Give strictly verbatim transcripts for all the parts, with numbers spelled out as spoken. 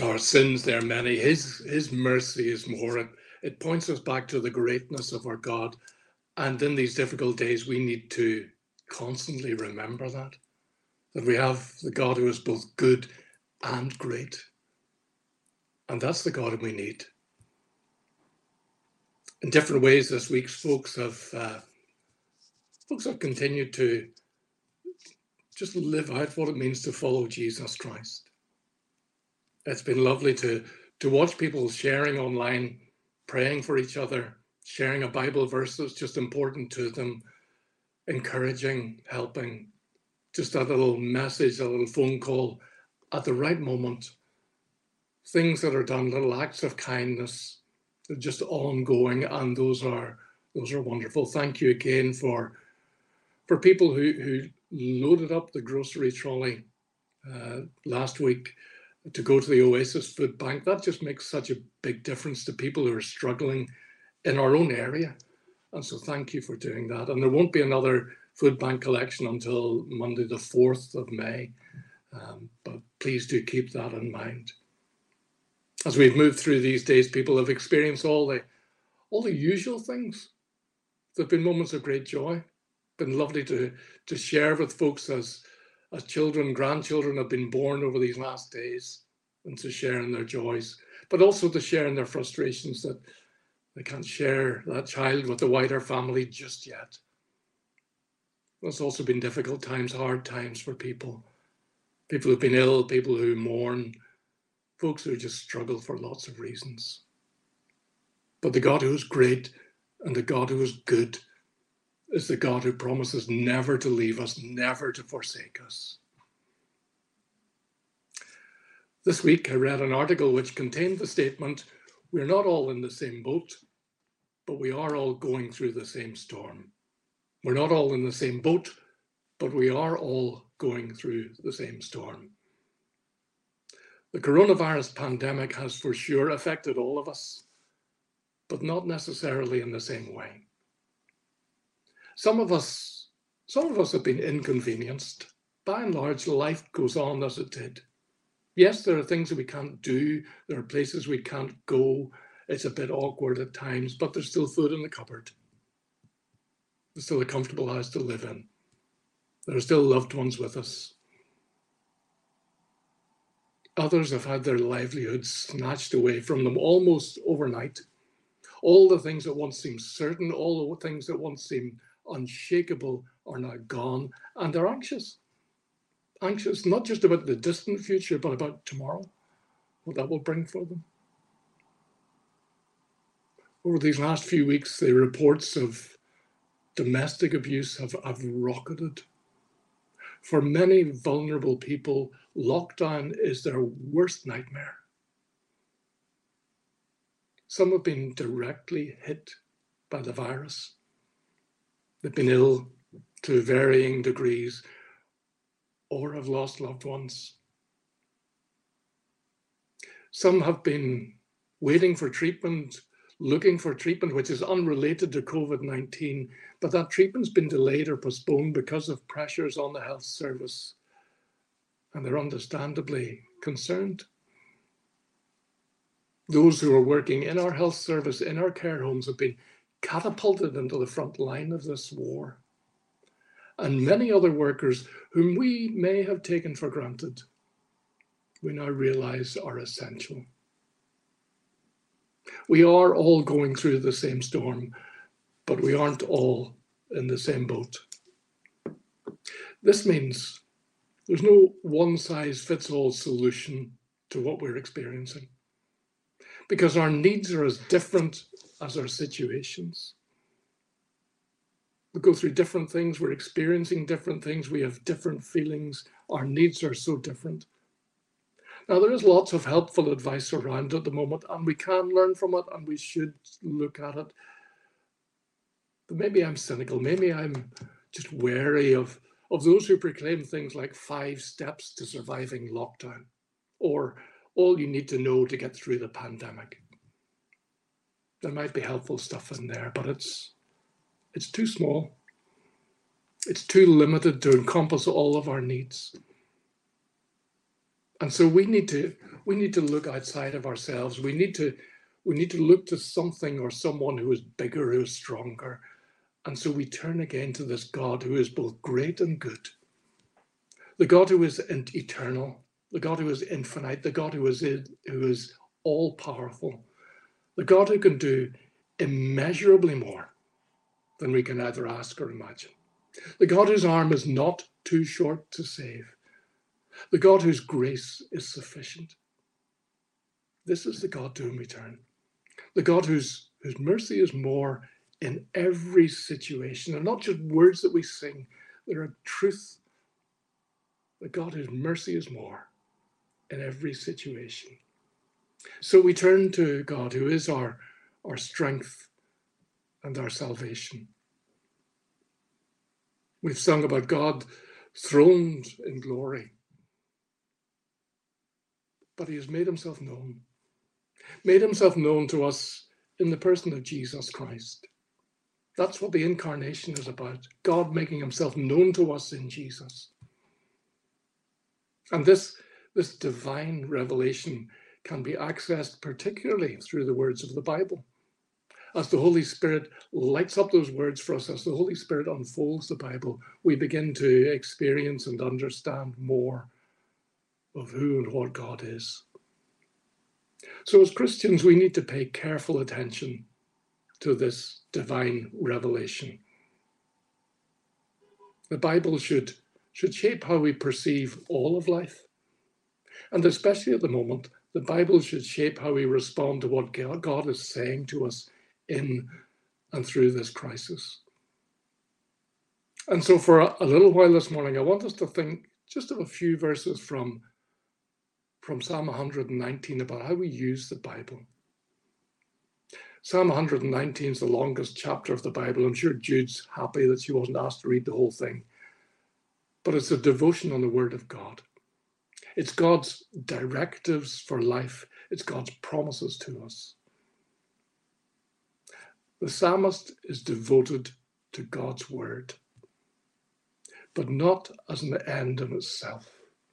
Our sins, they're many. His, his mercy is more. It, it points us back to the greatness of our God. And in these difficult days, we need to constantly remember that, that we have the God who is both good and great. And that's the God we need. In different ways this week, folks have, uh, folks have continued to just live out what it means to follow Jesus Christ. It's been lovely to, to watch people sharing online, praying for each other, sharing a Bible verse that's just important to them, encouraging, helping, just a little message, a little phone call at the right moment. Things that are done, little acts of kindness, they're just ongoing, and those are those are wonderful. Thank you again for for people who, who loaded up the grocery trolley uh, last week to go to the Oasis Food Bank. That just makes such a big difference to people who are struggling in our own area. And so thank you for doing that. And there won't be another food bank collection until Monday, the fourth of May. Um, but please do keep that in mind. As we've moved through these days, people have experienced all the all the usual things. There have been moments of great joy. Been lovely to to share with folks as as children, grandchildren have been born over these last days, and to share in their joys, but also to share in their frustrations that they can't share that child with the wider family just yet. There's also been difficult times, hard times for people. People who've been ill, people who mourn, folks who just struggle for lots of reasons. But the God who is great and the God who is good is the God who promises never to leave us, never to forsake us. This week I read an article which contained the statement, we're not all in the same boat, but we are all going through the same storm. We're not all in the same boat, but we are all going through the same storm. The coronavirus pandemic has for sure affected all of us, but not necessarily in the same way. Some of us, some of us have been inconvenienced. By and large, life goes on as it did. Yes, there are things that we can't do. There are places we can't go. It's a bit awkward at times, but there's still food in the cupboard. There's still a comfortable house to live in. There are still loved ones with us. Others have had their livelihoods snatched away from them almost overnight. All the things that once seemed certain, all the things that once seemed unshakable are now gone, and they're anxious. Anxious not just about the distant future, but about tomorrow, what that will bring for them. Over these last few weeks, the reports of domestic abuse have, have rocketed. For many vulnerable people, lockdown is their worst nightmare. Some have been directly hit by the virus. They've been ill to varying degrees or have lost loved ones. Some have been waiting for treatment, looking for treatment which is unrelated to COVID nineteen, but that treatment's been delayed or postponed because of pressures on the health service, and they're understandably concerned. Those who are working in our health service, in our care homes, have been catapulted into the front line of this war. And many other workers whom we may have taken for granted, we now realize are essential. We are all going through the same storm, but we aren't all in the same boat. This means there's no one-size-fits-all solution to what we're experiencing, because our needs are as different as our situations. We go through different things, we're experiencing different things, we have different feelings, our needs are so different. Now, there is lots of helpful advice around at the moment, and we can learn from it, and we should look at it. But maybe I'm cynical, maybe I'm just wary of, of those who proclaim things like five steps to surviving lockdown, or all you need to know to get through the pandemic. There might be helpful stuff in there, but it's it's too small. It's too limited to encompass all of our needs. And so we need to We need to look outside of ourselves. We need to, we need to look to something or someone who is bigger, who is stronger. And so we turn again to this God who is both great and good. The God who is eternal, the God who is infinite, the God who is, who is all-powerful, the God who can do immeasurably more than we can either ask or imagine. The God whose arm is not too short to save. The God whose grace is sufficient. This is the God to whom we turn. The God whose, whose mercy is more in every situation, and not just words that we sing. There are truth. The God whose mercy is more in every situation. So we turn to God who is our, our strength and our salvation. We've sung about God throned in glory. But he has made himself known. Made himself known to us in the person of Jesus Christ. That's what the incarnation is about. God making himself known to us in Jesus. And this, this divine revelation can be accessed particularly through the words of the Bible. As the Holy Spirit lights up those words for us, as the Holy Spirit unfolds the Bible, we begin to experience and understand more of who and what God is. So as Christians, we need to pay careful attention to this divine revelation. The Bible should, should shape how we perceive all of life. And especially at the moment, the Bible should shape how we respond to what God is saying to us in and through this crisis. And so for a little while this morning, I want us to think just of a few verses from, from Psalm one hundred nineteen about how we use the Bible. Psalm one hundred nineteen is the longest chapter of the Bible. I'm sure Jude's happy that she wasn't asked to read the whole thing. But it's a devotion on the Word of God. It's God's directives for life. It's God's promises to us. The psalmist is devoted to God's Word, but not as an end in itself.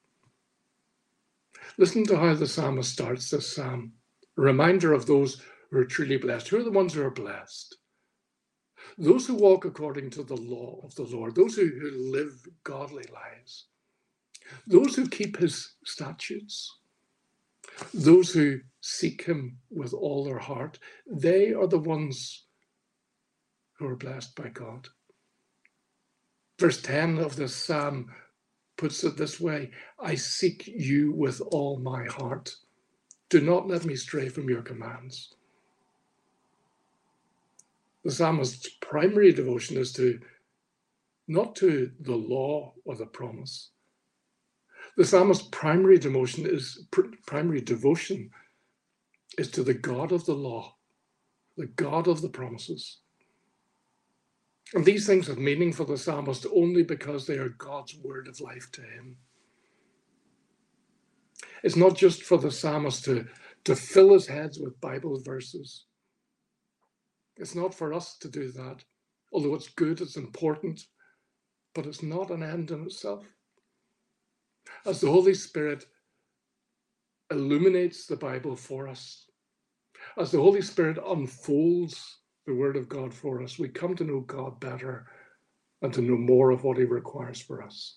Listen to how the psalmist starts this psalm. A reminder of those who are truly blessed. Who are the ones who are blessed? Those who walk according to the law of the Lord, those who, who live godly lives, those who keep his statutes, those who seek him with all their heart, they are the ones who are blessed by God. Verse ten of this psalm puts it this way: I seek you with all my heart. Do not let me stray from your commands. The psalmist's primary devotion is to not to the law or the promise. The psalmist's primary devotion is primary devotion is to the God of the law, the God of the promises. And these things have meaning for the psalmist only because they are God's word of life to him. It's not just for the psalmist to, to fill his head with Bible verses. It's not for us to do that, although it's good, it's important, but it's not an end in itself. As the Holy Spirit illuminates the Bible for us, as the Holy Spirit unfolds the Word of God for us, we come to know God better and to know more of what he requires for us.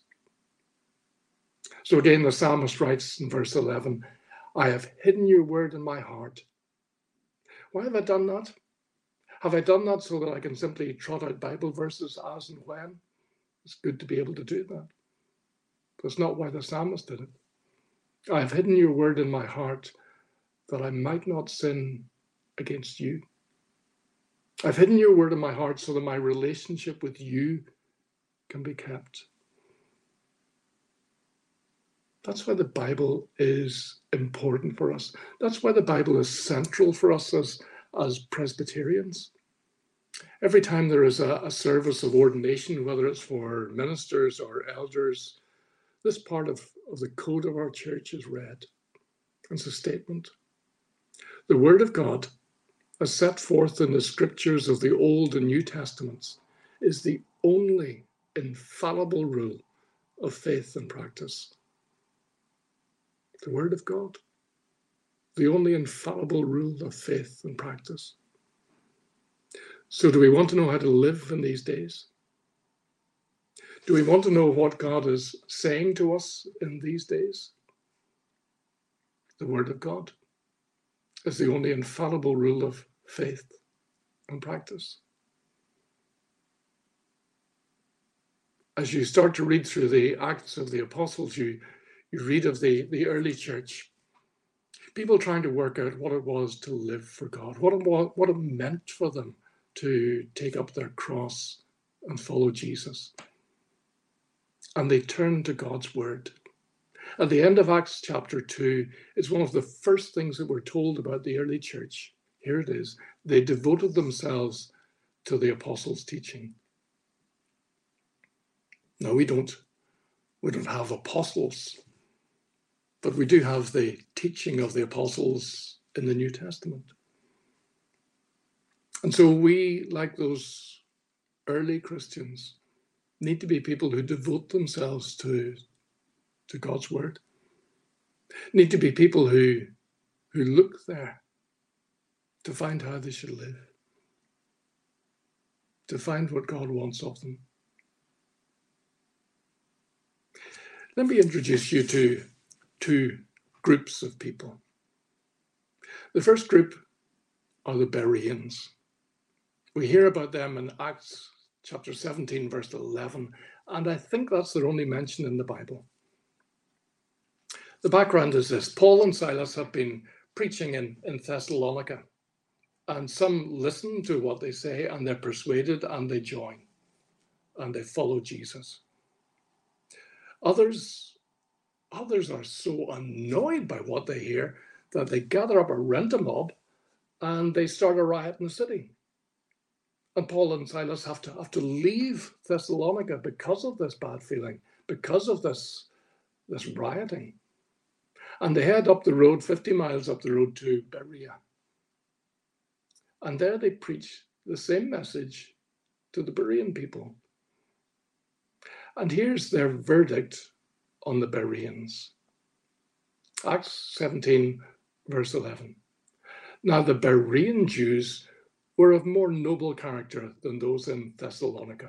So again, the psalmist writes in verse eleven, I have hidden your word in my heart. Why have I done that? Have I done that so that I can simply trot out Bible verses as and when? It's good to be able to do that. That's not why the psalmist did it. I have hidden your word in my heart that I might not sin against you. I've hidden your word in my heart so that my relationship with you can be kept. That's why the Bible is important for us. That's why the Bible is central for us as, as Presbyterians. Every time there is a, a service of ordination, whether it's for ministers or elders, this part of, of the code of our church is read. It's a statement. The Word of God, as set forth in the scriptures of the Old and New Testaments, is the only infallible rule of faith and practice. The Word of God. the only infallible rule of faith and practice. So do we want to know how to live in these days? Do we want to know what God is saying to us in these days? The Word of God is the only infallible rule of faith and practice. As you start to read through the Acts of the Apostles, you, you read of the, the early church, people trying to work out what it was to live for God, what it, what it meant for them to take up their cross and follow Jesus. And they turned to God's word. At the end of Acts chapter two, it's one of the first things that we're told about the early church. Here it is. They devoted themselves to the apostles' teaching. Now, we don't, we don't have apostles, but we do have the teaching of the apostles in the New Testament. And so we, like those early Christians, need to be people who devote themselves to, to God's word. Need to be people who, who look there to find how they should live, to find what God wants of them. Let me introduce you to two groups of people. The first group are the Bereans. We hear about them in Acts chapter seventeen, verse eleven, and I think that's their only mention in the Bible. The background is this. Paul and Silas have been preaching in, in Thessalonica, and some listen to what they say, and they're persuaded, and they join, and they follow Jesus. Others, others are so annoyed by what they hear that they gather up a rent-a-mob, and they start a riot in the city. And Paul and Silas have to have to leave Thessalonica because of this bad feeling, because of this, this rioting. And they head up the road, fifty miles up the road to Berea. And there they preach the same message to the Berean people. And here's their verdict on the Bereans. Acts seventeen, verse eleven. Now the Berean Jews were of more noble character than those in Thessalonica.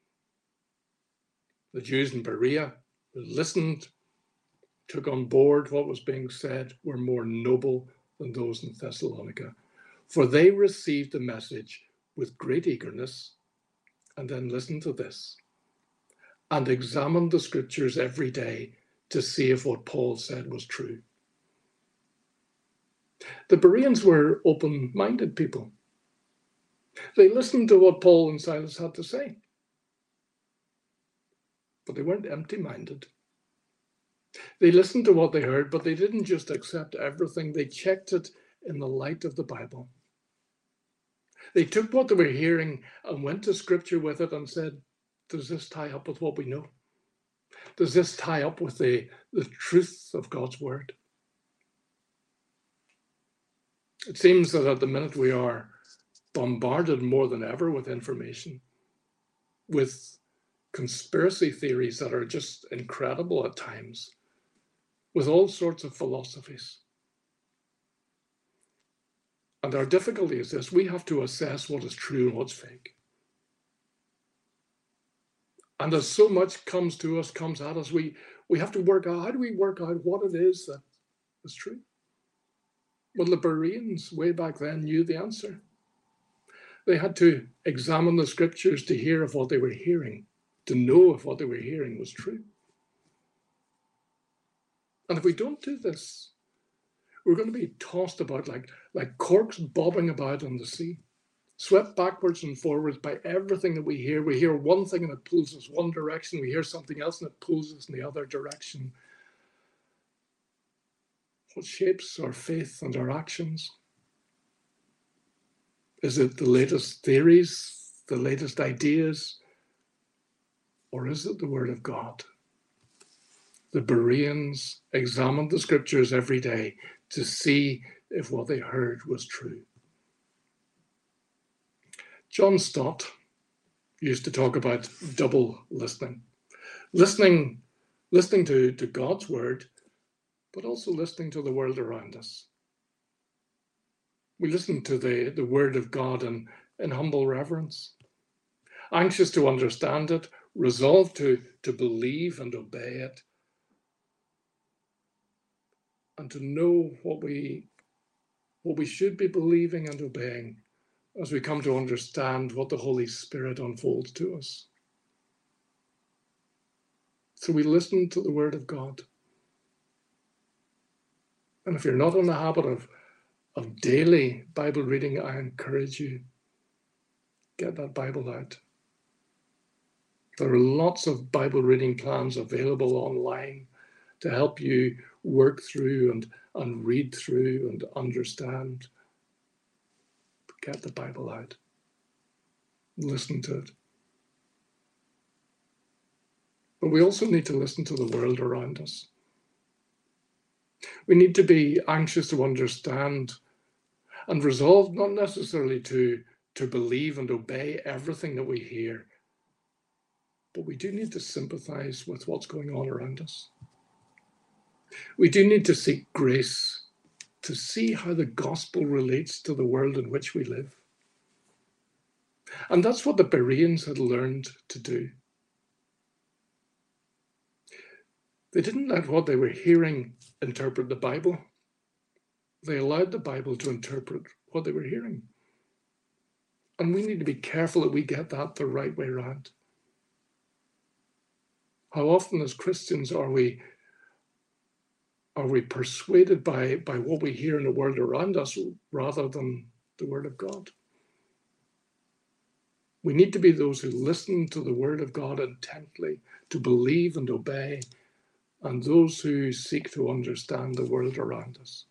The Jews in Berea who listened, took on board what was being said, were more noble than those in Thessalonica. For they received the message with great eagerness, and then listen to this, and examined the scriptures every day to see if what Paul said was true. The Bereans were open-minded people. They listened to what Paul and Silas had to say, but they weren't empty-minded. They listened to what they heard, but they didn't just accept everything. They checked it in the light of the Bible. They took what they were hearing and went to Scripture with it and said, does this tie up with what we know? Does this tie up with the, the truth of God's word? It seems that at the minute we are bombarded more than ever with information, with conspiracy theories that are just incredible at times, with all sorts of philosophies. And our difficulty is this: we have to assess what is true and what's fake. And as so much comes to us, comes at us, we, we have to work out, how do we work out what it is that is true? Well, the Bereans way back then knew the answer. They had to examine the scriptures to hear if what they were hearing, to know if what they were hearing was true. And if we don't do this, we're going to be tossed about like, like corks bobbing about on the sea, swept backwards and forwards by everything that we hear. We hear one thing and it pulls us one direction. We hear something else and it pulls us in the other direction. What shapes our faith and our actions? Is it the latest theories, the latest ideas, or is it the Word of God? The Bereans examined the scriptures every day to see if what they heard was true. John Stott used to talk about double listening. Listening, listening to, to God's word, but also listening to the world around us. We listen to the, the word of God in, in humble reverence, anxious to understand it, resolved to, to believe and obey it, and to know what we, what we should be believing and obeying as we come to understand what the Holy Spirit unfolds to us. So we listen to the word of God. And if you're not in the habit of, of daily Bible reading, I encourage you, get that Bible out. There are lots of Bible reading plans available online to help you work through and, and read through and understand. Get the Bible out. Listen to it. But we also need to listen to the world around us. We need to be anxious to understand and resolved not necessarily to, to believe and obey everything that we hear, but we do need to sympathize with what's going on around us. We do need to seek grace to see how the gospel relates to the world in which we live. And that's what the Bereans had learned to do. They didn't let what they were hearing interpret the Bible. They allowed the Bible to interpret what they were hearing. And we need to be careful that we get that the right way around. How often as Christians are we are we persuaded by, by what we hear in the world around us rather than the Word of God? We need to be those who listen to the Word of God intently, to believe and obey, and those who seek to understand the world around us.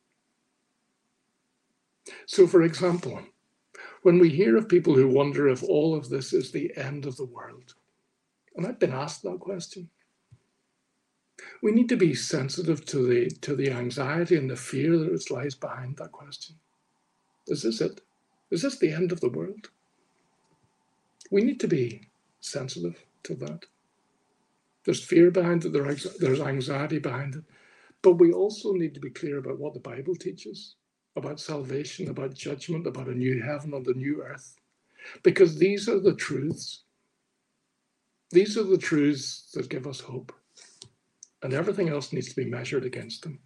So, for example, when we hear of people who wonder if all of this is the end of the world, and I've been asked that question, we need to be sensitive to the, to the anxiety and the fear that lies behind that question. Is this it? Is this the end of the world? We need to be sensitive to that. There's fear behind it, there's anxiety behind it, but we also need to be clear about what the Bible teaches about salvation, about judgment, about a new heaven and a new earth, because these are the truths. These are the truths that give us hope, and everything else needs to be measured against them.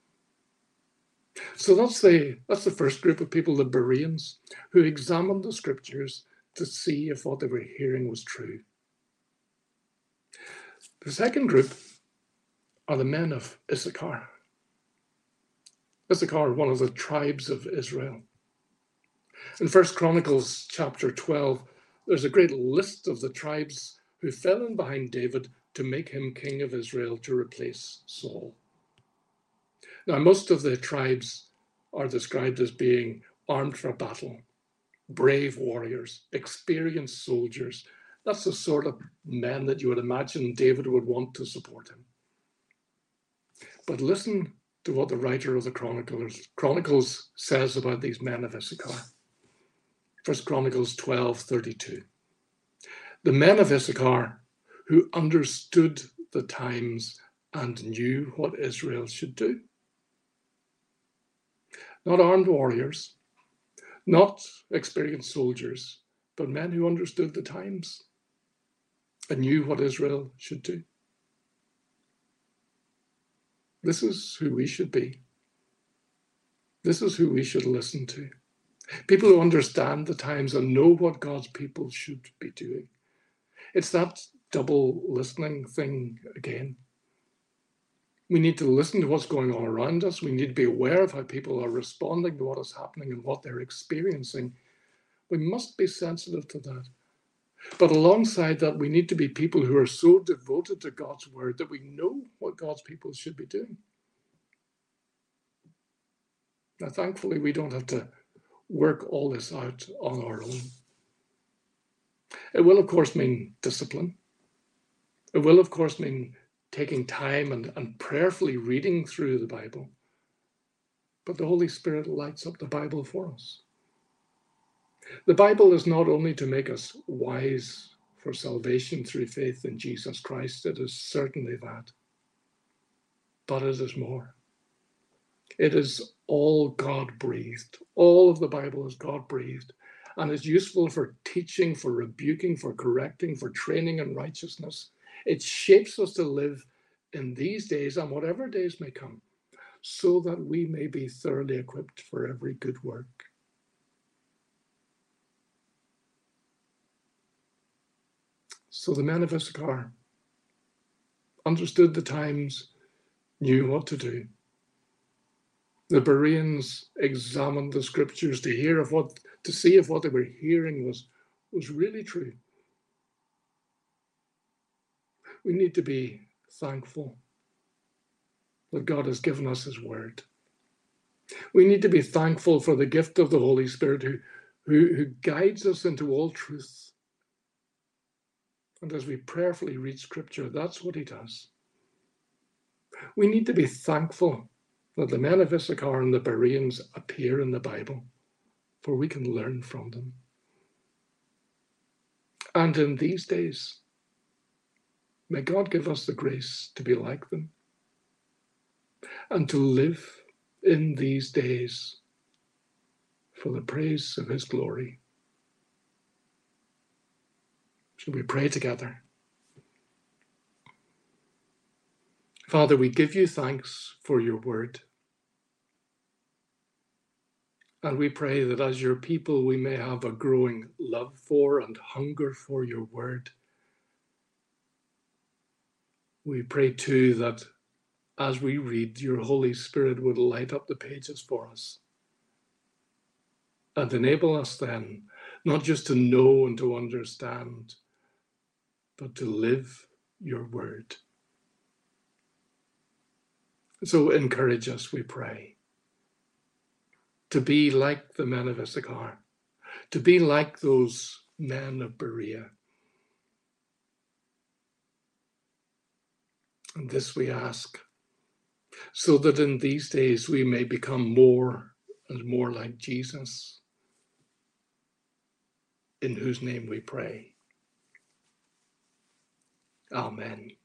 So that's the, that's the first group of people, the Bereans, who examined the scriptures to see if what they were hearing was true. The second group are the men of Issachar. Issachar, one of the tribes of Israel. In First Chronicles chapter twelve, there's a great list of the tribes who fell in behind David to make him king of Israel to replace Saul. Now, most of the tribes are described as being armed for battle, brave warriors, experienced soldiers. That's the sort of men that you would imagine David would want to support him. But listen to what the writer of the Chronicles, Chronicles says about these men of Issachar. First Chronicles twelve thirty-two. The men of Issachar who understood the times and knew what Israel should do. Not armed warriors, not experienced soldiers, but men who understood the times and knew what Israel should do. This is who we should be. This is who we should listen to. People who understand the times and know what God's people should be doing. It's that double listening thing again. We need to listen to what's going on around us. We need to be aware of how people are responding to what is happening and what they're experiencing. We must be sensitive to that. But alongside that, we need to be people who are so devoted to God's word that we know what God's people should be doing. Now, thankfully, we don't have to work all this out on our own. It will, of course, mean discipline. It will, of course, mean taking time and, and prayerfully reading through the Bible. But the Holy Spirit lights up the Bible for us. The Bible is not only to make us wise for salvation through faith in Jesus Christ, it is certainly that. But it is more. It is all God-breathed. All of the Bible is God-breathed and is useful for teaching, for rebuking, for correcting, for training in righteousness. It shapes us to live in these days and whatever days may come, so that we may be thoroughly equipped for every good work. So the men of Issachar understood the times, knew what to do. The Bereans examined the scriptures to hear of what, to see if what they were hearing was, was really true. We need to be thankful that God has given us his word. We need to be thankful for the gift of the Holy Spirit who, who, who guides us into all truth. And as we prayerfully read scripture, that's what he does. We need to be thankful that the men of Issachar and the Bereans appear in the Bible, for we can learn from them. And in these days, may God give us the grace to be like them and to live in these days for the praise of his glory. Shall we pray together? Father, we give you thanks for your word. And we pray that as your people, we may have a growing love for and hunger for your word. We pray too that as we read, your Holy Spirit would light up the pages for us and enable us then not just to know and to understand, but to live your word. So encourage us, we pray, to be like the men of Issachar, to be like those men of Berea. And this we ask, so that in these days we may become more and more like Jesus, in whose name we pray. Amen.